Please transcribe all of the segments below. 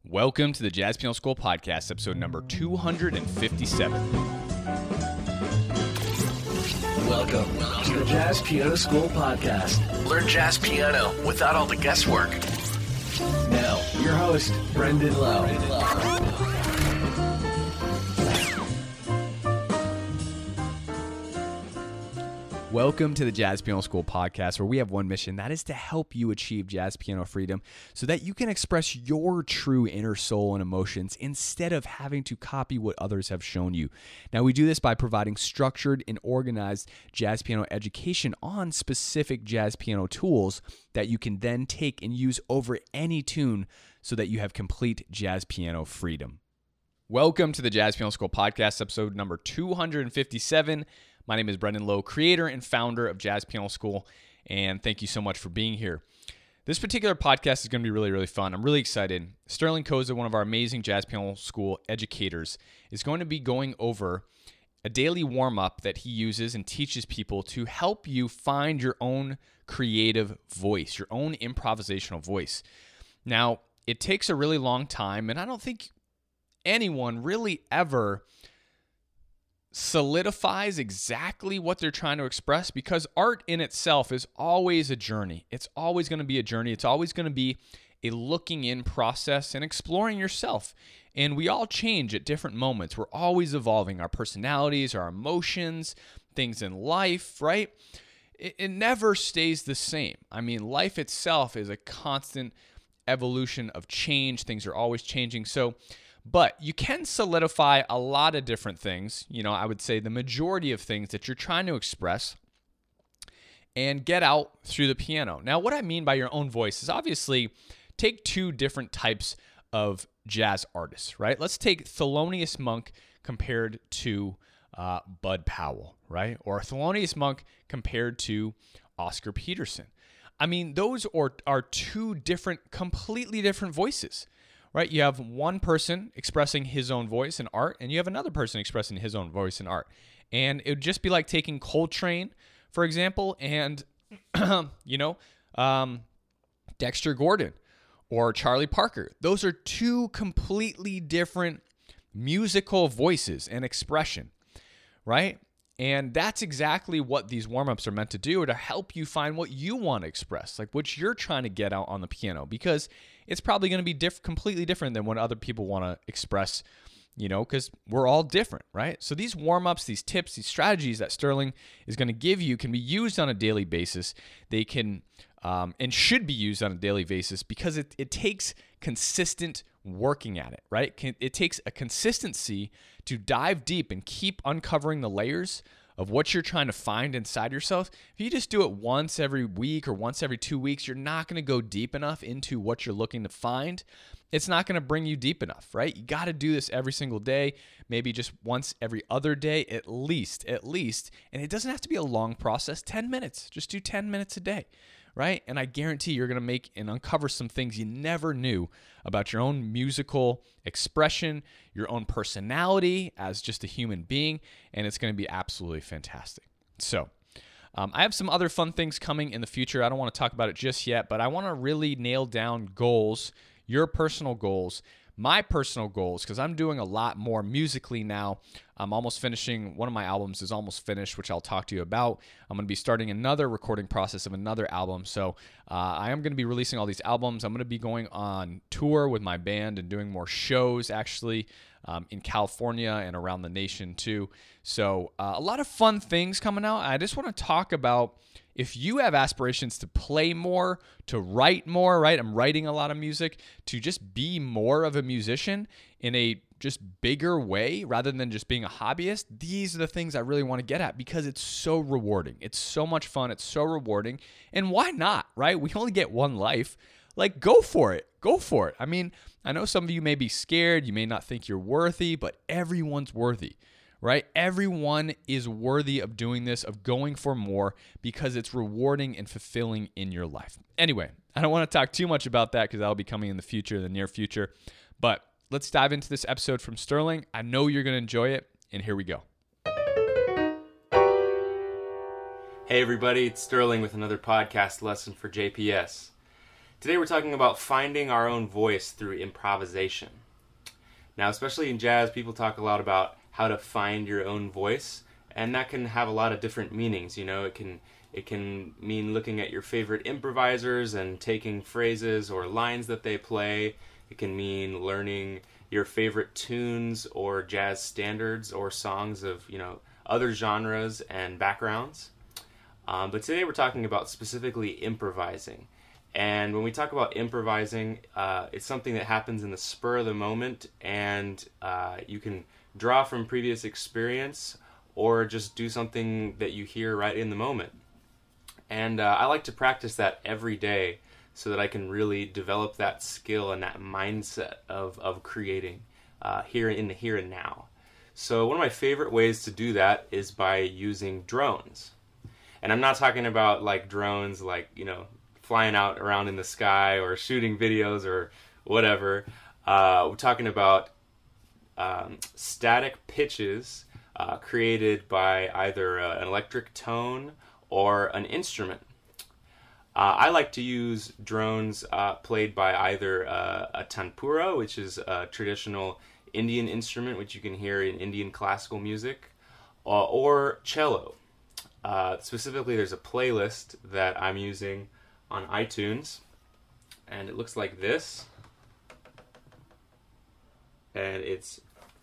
Welcome to the Jazz Piano School Podcast, episode number 257. Welcome to the Jazz Piano School Podcast. Learn jazz piano without all the guesswork. Now, your host, Brendan Lowe. Welcome to the Jazz Piano School Podcast, where we have one mission, that is to help you achieve jazz piano freedom so that you can express your true inner soul and emotions instead of having to copy what others have shown you. Now, we do this by providing structured and organized jazz piano education on specific jazz piano tools that you can then take and use over any tune so that you have complete jazz piano freedom. Welcome to the Jazz Piano School Podcast, episode number 257. My name is Brendan Lowe, creator and founder of Jazz Piano School, and thank you so much for being here. This particular podcast is going to be really, really fun. I'm really excited. Sterling Koza, one of our amazing Jazz Piano School educators, is going to be going over a daily warm-up that he uses and teaches people to help you find your own creative voice, your own improvisational voice. Now, it takes a really long time, and I don't think anyone really ever solidifies exactly what they're trying to express, because art in itself is always a journey. It's always going to be a journey. It's always going to be a looking in process and exploring yourself. And we all change at different moments. We're always evolving our personalities, our emotions, things in life, right? It never stays the same. I mean, life itself is a constant evolution of change. Things are always changing. But you can solidify a lot of different things. You know, I would say the majority of things that you're trying to express and get out through the piano. Now, what I mean by your own voice is obviously take two different types of jazz artists, right? Let's take Thelonious Monk compared to Bud Powell, right? Or Thelonious Monk compared to Oscar Peterson. I mean, those are two different, completely different voices. Right, you have one person expressing his own voice in art, and you have another person expressing his own voice in art. And it would just be like taking Coltrane, for example, and, Dexter Gordon or Charlie Parker. Those are two completely different musical voices and expression, right? And that's exactly what these warm-ups are meant to do, to help you find what you want to express, like what you're trying to get out on the piano, because it's probably going to be completely different than what other people want to express, because we're all different, right? So these warm-ups, these tips, these strategies that Sterling is going to give you can be used on a daily basis. They can and should be used on a daily basis because it takes consistent working at it, right? It takes a consistency to dive deep and keep uncovering the layers of what you're trying to find inside yourself. If you just do it once every week or once every 2 weeks, you're not going to go deep enough into what you're looking to find. It's not going to bring you deep enough, right? You got to do this every single day, maybe just once every other day, at least. And it doesn't have to be a long process, 10 minutes. Just do 10 minutes a day, right? And I guarantee you're going to make and uncover some things you never knew about your own musical expression, your own personality as just a human being, and it's going to be absolutely fantastic. So, I have some other fun things coming in the future. I don't want to talk about it just yet, but I want to really nail down goals, your personal goals, my personal goals, because I'm doing a lot more musically now. I'm almost finishing, one of my albums is almost finished, which I'll talk to you about. I'm going to be starting another recording process of another album. So I am going to be releasing all these albums. I'm going to be going on tour with my band and doing more shows, actually, in California and around the nation too. So a lot of fun things coming out. I just want to talk about, if you have aspirations to play more, to write more, right? I'm writing a lot of music, to just be more of a musician in a just bigger way rather than just being a hobbyist. These are the things I really want to get at because it's so rewarding. It's so much fun. It's so rewarding. And why not, right? We only get one life. Like, go for it. Go for it. I mean, I know some of you may be scared. You may not think you're worthy, but everyone's worthy. Right? Everyone is worthy of doing this, of going for more, because it's rewarding and fulfilling in your life. Anyway, I don't want to talk too much about that because that'll be coming in the future, the near future. But let's dive into this episode from Sterling. I know you're going to enjoy it, and here we go. Hey everybody, it's Sterling with another podcast lesson for JPS. Today we're talking about finding our own voice through improvisation. Now, especially in jazz, people talk a lot about how to find your own voice, and that can have a lot of different meanings. You know, it can mean looking at your favorite improvisers and taking phrases or lines that they play. It can mean learning your favorite tunes or jazz standards or songs of, other genres and backgrounds. But today we're talking about specifically improvising. And when we talk about improvising, it's something that happens in the spur of the moment, and you can draw from previous experience or just do something that you hear right in the moment. And I like to practice that every day so that I can really develop that skill and that mindset of creating here in the here and now. So one of my favorite ways to do that is by using drones. And I'm not talking about like drones like, flying out around in the sky or shooting videos or whatever. We're talking about static pitches created by either an electric tone or an instrument. I like to use drones played by either a tanpura, which is a traditional Indian instrument, which you can hear in Indian classical music, or cello. Specifically, there's a playlist that I'm using on iTunes, and it looks like this, and it's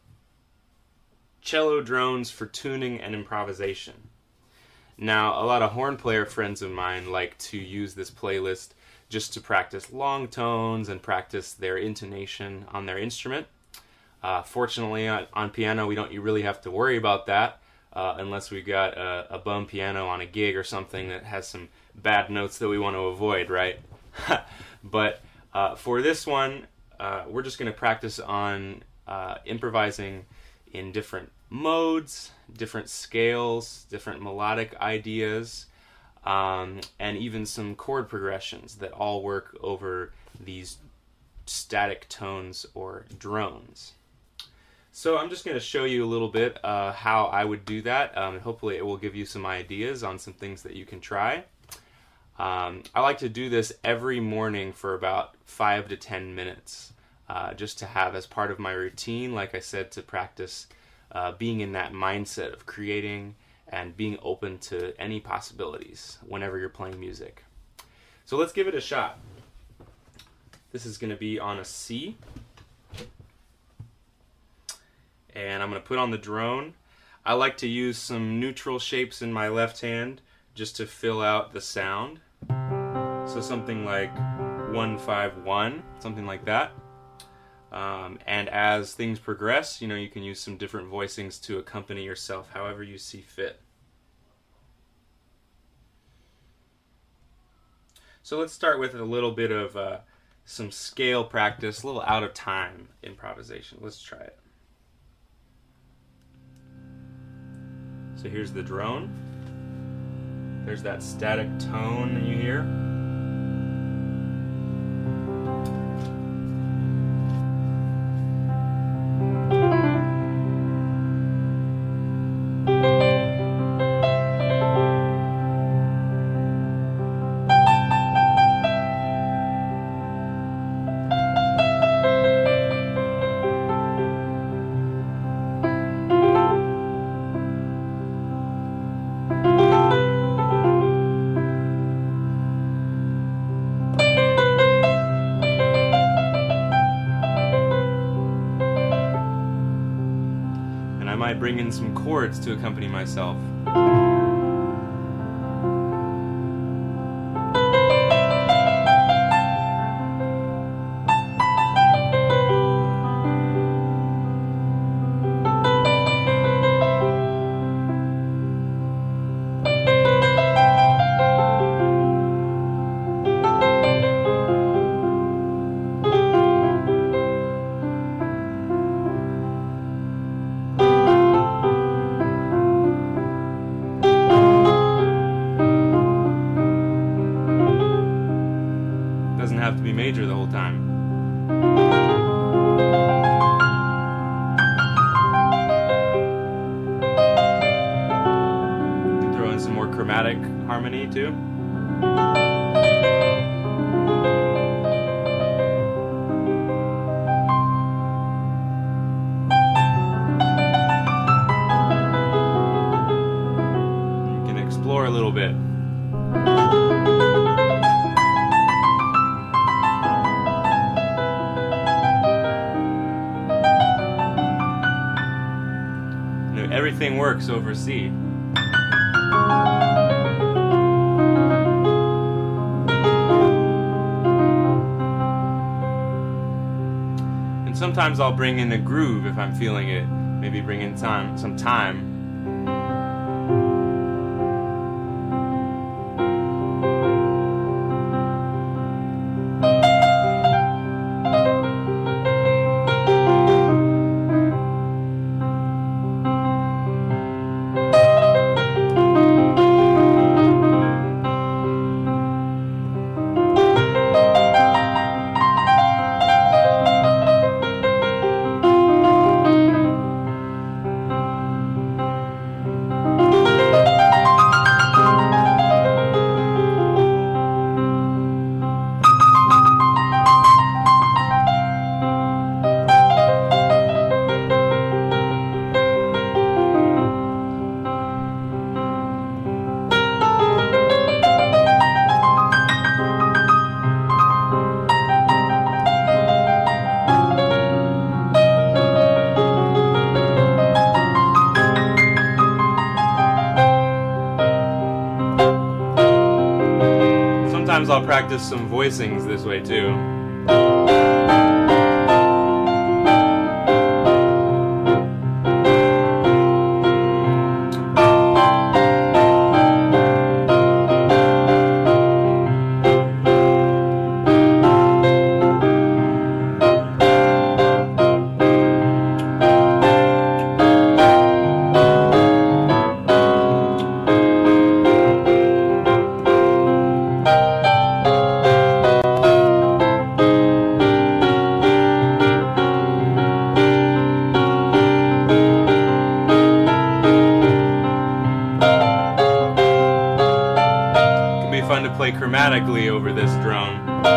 cello drones for tuning and improvisation. Now, a lot of horn player friends of mine like to use this playlist just to practice long tones and practice their intonation on their instrument. Fortunately, on piano, you really have to worry about that unless we got a bum piano on a gig or something that has some bad notes that we want to avoid, right? But for this one, we're just going to practice on improvising in different modes, different scales, different melodic ideas, and even some chord progressions that all work over these static tones or drones. So I'm just going to show you a little bit how I would do that. Hopefully it will give you some ideas on some things that you can try. I like to do this every morning for about 5 to 10 minutes, just to have as part of my routine, like I said, to practice being in that mindset of creating and being open to any possibilities whenever you're playing music. So let's give it a shot. This is going to be on a C. And I'm going to put on the drone. I like to use some neutral shapes in my left hand just to fill out the sound. So something like 1-5-1, something like that. And as things progress, you can use some different voicings to accompany yourself however you see fit. So let's start with a little bit of some scale practice, a little out of time improvisation. Let's try it. So here's the drone. There's that static tone that you hear. Bring in some chords to accompany myself. Have to be major the whole time. You can throw in some more chromatic harmony too. everything works over C. And sometimes I'll bring in a groove if I'm feeling it. Maybe bring in some time. Sometimes I'll practice some voicings this way too. Fun to play chromatically over this drone.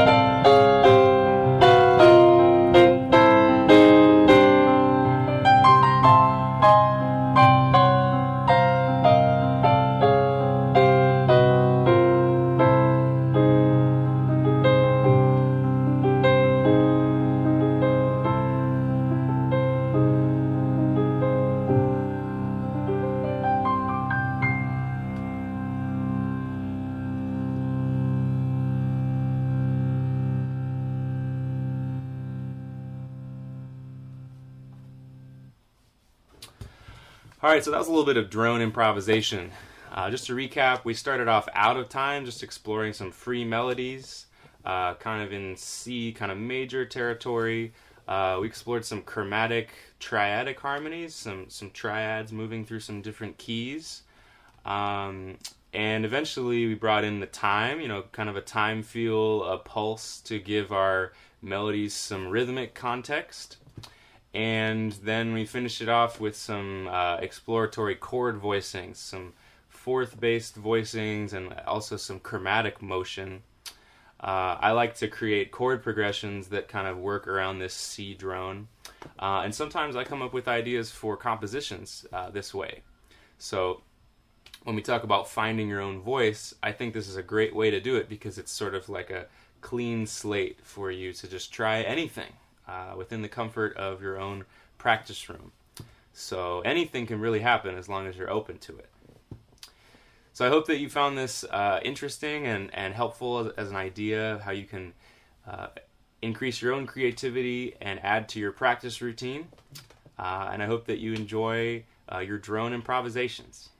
All right, so that was a little bit of drone improvisation. Just to recap, we started off out of time, just exploring some free melodies, kind of in C, kind of major territory. We explored some chromatic triadic harmonies, some triads moving through some different keys. And eventually we brought in the time, kind of a time feel, a pulse to give our melodies some rhythmic context. And then we finished it off with some exploratory chord voicings, some fourth-based voicings, and also some chromatic motion. I like to create chord progressions that kind of work around this C drone. And sometimes I come up with ideas for compositions this way. So when we talk about finding your own voice, I think this is a great way to do it because it's sort of like a clean slate for you to just try anything. Within the comfort of your own practice room. So anything can really happen as long as you're open to it. So I hope that you found this interesting and helpful as an idea of how you can increase your own creativity and add to your practice routine. And I hope that you enjoy your drone improvisations.